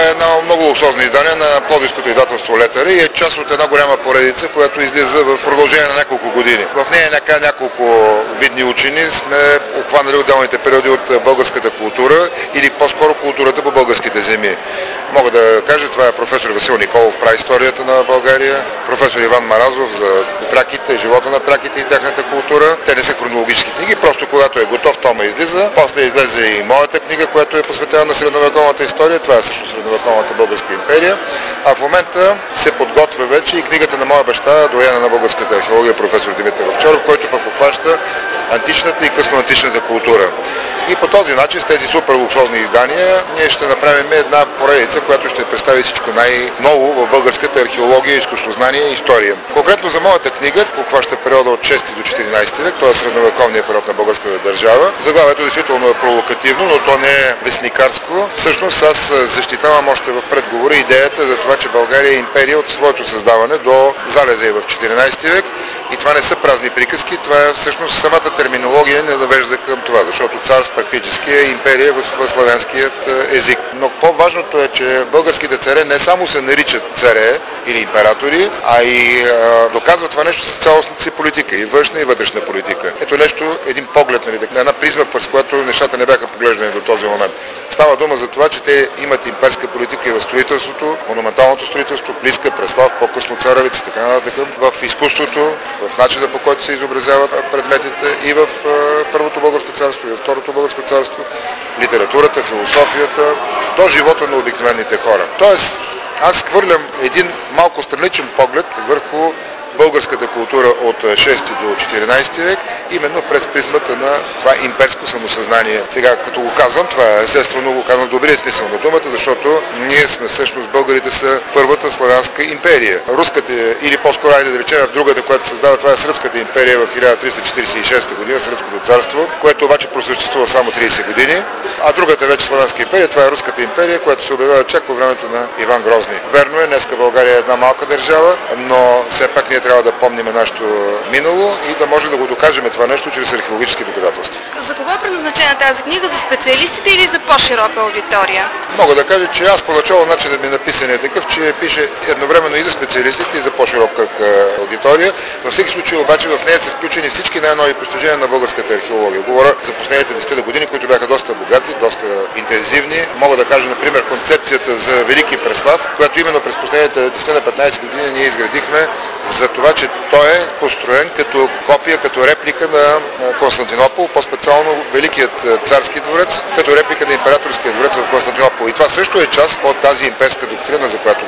е едно много луксозно издание на пловдивското издателство Летари и е част от една голяма поредица, която излиза в продължение на няколко години. В нея няколко видни учени сме обхванали отделните периоди от българската култура или по-скоро културата по българските земи. Мога да кажа, това е професор Васил Николов, праисторията на България, професор Иван Маразов за траките, живота на траките и тяхната култура. Те не са хронологически книги, просто когато е готов, тома излиза. После излезе и моята книга, която е посветена на средновековната история. Това е също средновековната българска империя. А в момента се подготвя вече и книгата на моя баща, дояна на българската археология, професор Димитър Овчаров, който пък обхваща античната и късноантичната култура. И по този начин с тези супер луксозни издания ние ще направим една поредица, която ще представи всичко най-ново в българската археология, изкуствознание и история. Конкретно за моята книга, обхваща периода от 6 до 14 век, т.е. средновековния период на българската държава. Заглавието действително е провокативно, но то не е вестникарско. Всъщност аз защитавам още в предговора идеята за това, че България е империя от своето създаване до залеза и в 14 век. И това не са празни приказки, това е всъщност самата терминология не навежда към това, защото царство практически е империя в славянският език. Но по-важното е, че българските царе не само се наричат царе или императори, а и доказват това нещо с цялостната си политика, и външна и вътрешна политика. Ето нещо, един поглед, една призма, през която нещата не бяха поглеждани до този момент. Става дума за това, че те имат имперска политика и в строителството, монументалното строителство, Плиска, Преслав, по-късно Царевица, така нататък, в изкуството, в начина, по който се изобразяват предметите и в Първото българско царство, и в Второто българско царство, литературата, философията, до живота на обикновените хора. Тоест, аз хвърлям един малко страничен поглед върху българската култура от 6 до 14 век, именно през призмата на това имперско самосъзнание. Сега, като го казвам, това е естествено го казвам в добрия смисъл на думата, защото ние сме всъщност, българите са първата славянска империя. Руската, или по-скоро да речем другата, която създава, това е Сръбската империя в 1346 година, Сръбското царство, което обаче просъществува само 30 години, а другата вече славянска империя, това е Руската империя, която се обявява чак по времето на Иван Грозни. Верно е, днеска България е една малка държава, но все пак ние трябва да помним нашето минало и да може да го докажем това нещо чрез археологически доказателства. За кого е предназначена тази книга? За специалистите или за по-широка аудитория? Мога да кажа, че аз поначало начинът ми написан е такъв, че пише едновременно и за специалистите, и за по-широк кръг аудитория. Във всеки случай обаче в нея са включени всички най-нови постижения на българската археология. Говоря за последните 10 години, които бяха доста богати, доста интензивни. Мога да кажа, например, концепцията за Велики Преслав, която именно през последните 10-15 години ние изградихме за това, че той е построен като копия, като реплика на Константинопол, по-специално Великият царски дворец, като реплика на императорския дворец в Константинопол. И това също е част от тази имперска доктрина, за която